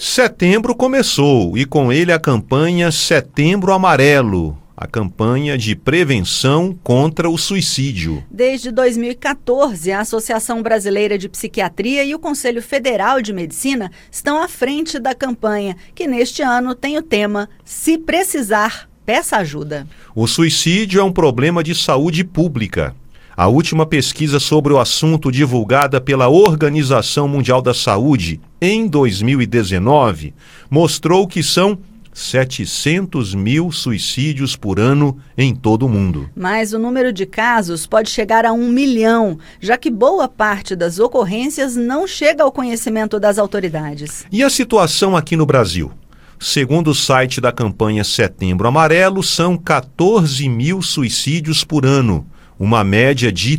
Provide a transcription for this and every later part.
Setembro começou e com ele a campanha Setembro Amarelo, a campanha de prevenção contra o suicídio. Desde 2014, a Associação Brasileira de Psiquiatria e o Conselho Federal de Medicina estão à frente da campanha, que neste ano tem o tema Se Precisar, Peça Ajuda. O suicídio é um problema de saúde pública. A última pesquisa sobre o assunto, divulgada pela Organização Mundial da Saúde em 2019, mostrou que são 700 mil suicídios por ano em todo o mundo. Mas o número de casos pode chegar a 1 milhão, já que boa parte das ocorrências não chega ao conhecimento das autoridades. E a situação aqui no Brasil? Segundo o site da campanha Setembro Amarelo, são 14 mil suicídios por ano, uma média de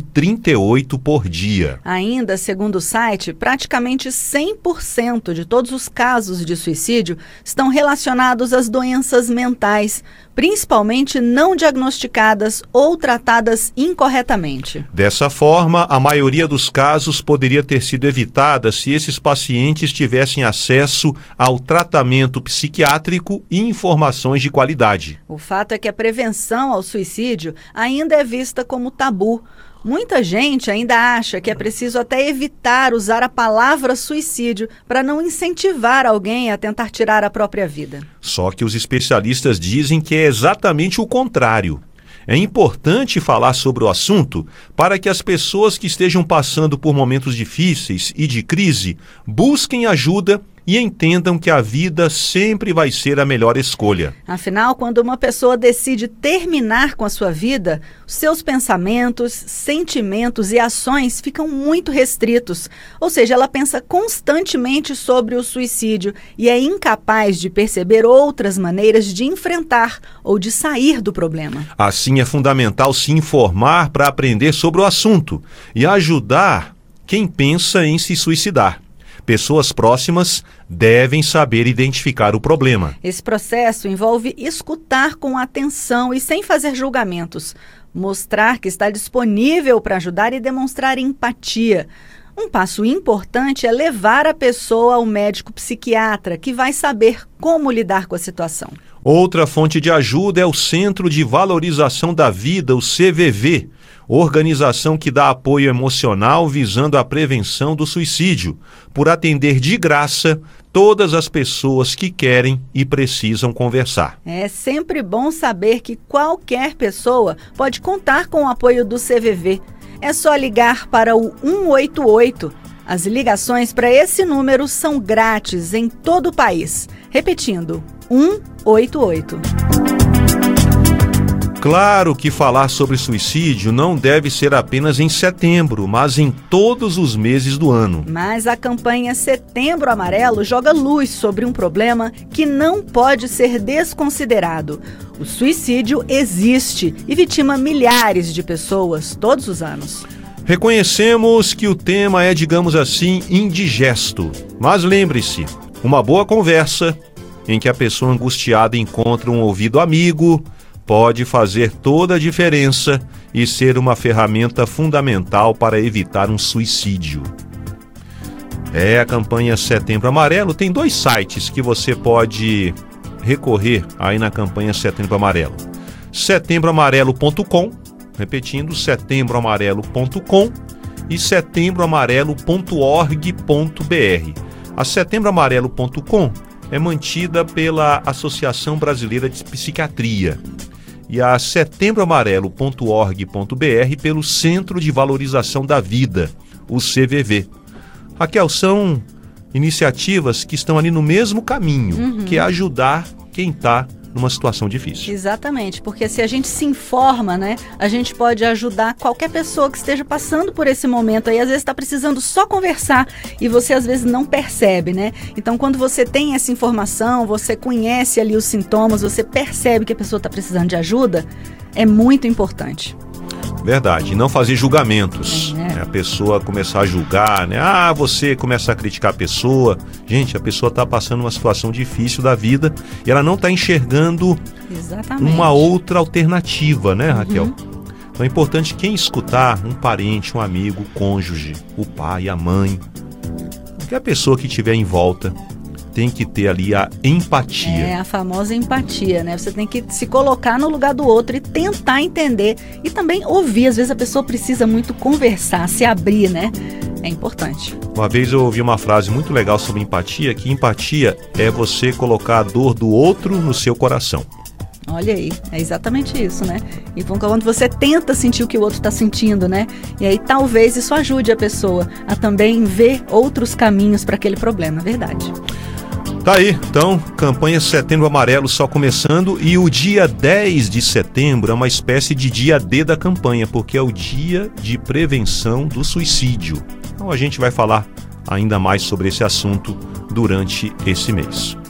38 por dia. Ainda, segundo o site, praticamente 100% de todos os casos de suicídio estão relacionados às doenças mentais, principalmente não diagnosticadas ou tratadas incorretamente. Dessa forma, a maioria dos casos poderia ter sido evitada se esses pacientes tivessem acesso ao tratamento psiquiátrico e informações de qualidade. O fato é que a prevenção ao suicídio ainda é vista como tabu. Muita gente ainda acha que é preciso até evitar usar a palavra suicídio para não incentivar alguém a tentar tirar a própria vida. Só que os especialistas dizem que é exatamente o contrário. É importante falar sobre o assunto para que as pessoas que estejam passando por momentos difíceis e de crise busquem ajuda e entendam que a vida sempre vai ser a melhor escolha. Afinal, quando uma pessoa decide terminar com a sua vida, seus pensamentos, sentimentos e ações ficam muito restritos. Ou seja, ela pensa constantemente sobre o suicídio e é incapaz de perceber outras maneiras de enfrentar ou de sair do problema. Assim, é fundamental se informar para aprender sobre o assunto e ajudar quem pensa em se suicidar. Pessoas próximas devem saber identificar o problema. Esse processo envolve escutar com atenção e sem fazer julgamentos, mostrar que está disponível para ajudar e demonstrar empatia. Um passo importante é levar a pessoa ao médico psiquiatra, que vai saber como lidar com a situação. Outra fonte de ajuda é o Centro de Valorização da Vida, o CVV, organização que dá apoio emocional visando a prevenção do suicídio, por atender de graça todas as pessoas que querem e precisam conversar. É sempre bom saber que qualquer pessoa pode contar com o apoio do CVV. É só ligar para o 188. As ligações para esse número são grátis em todo o país. Repetindo, 188. Claro que falar sobre suicídio não deve ser apenas em setembro, mas em todos os meses do ano. Mas a campanha Setembro Amarelo joga luz sobre um problema que não pode ser desconsiderado. O suicídio existe e vitima milhares de pessoas todos os anos. Reconhecemos que o tema é, digamos assim, indigesto. Mas lembre-se, uma boa conversa em que a pessoa angustiada encontra um ouvido amigo pode fazer toda a diferença e ser uma ferramenta fundamental para evitar um suicídio. A campanha Setembro Amarelo tem 2 sites que você pode recorrer aí na campanha Setembro Amarelo. setembroamarelo.com, repetindo, setembroamarelo.com e setembroamarelo.org.br. A setembroamarelo.com é mantida pela Associação Brasileira de Psiquiatria e a setembroamarelo.org.br pelo Centro de Valorização da Vida, o CVV. Raquel, são iniciativas que estão ali no mesmo caminho, que é ajudar quem está numa situação difícil. Exatamente, porque se a gente se informa, né, a gente pode ajudar qualquer pessoa que esteja passando por esse momento aí, às vezes está precisando só conversar e você às vezes não percebe, né? Então, quando você tem essa informação, você conhece ali os sintomas, você percebe que a pessoa está precisando de ajuda, é muito importante. Verdade, não fazer julgamentos. A pessoa começar a julgar, né? Você começa a criticar a pessoa. Gente, a pessoa está passando uma situação difícil da vida e ela não está enxergando uma outra alternativa, né, Raquel? Então é importante quem escutar, um parente, um amigo, o cônjuge, o pai, a mãe, qualquer pessoa que estiver em volta, tem que ter ali a empatia. É a famosa empatia, né? Você tem que se colocar no lugar do outro e tentar entender e também ouvir. Às vezes a pessoa precisa muito conversar, se abrir, né? É importante. Uma vez eu ouvi uma frase muito legal sobre empatia, que empatia é você colocar a dor do outro no seu coração. Olha aí, é exatamente isso, né? E quando você tenta sentir o que o outro está sentindo, né? E aí talvez isso ajude a pessoa a também ver outros caminhos para aquele problema, é verdade. Tá aí, então, campanha Setembro Amarelo só começando, e o dia 10 de setembro é uma espécie de dia D da campanha, porque é o dia de prevenção do suicídio. Então a gente vai falar ainda mais sobre esse assunto durante esse mês.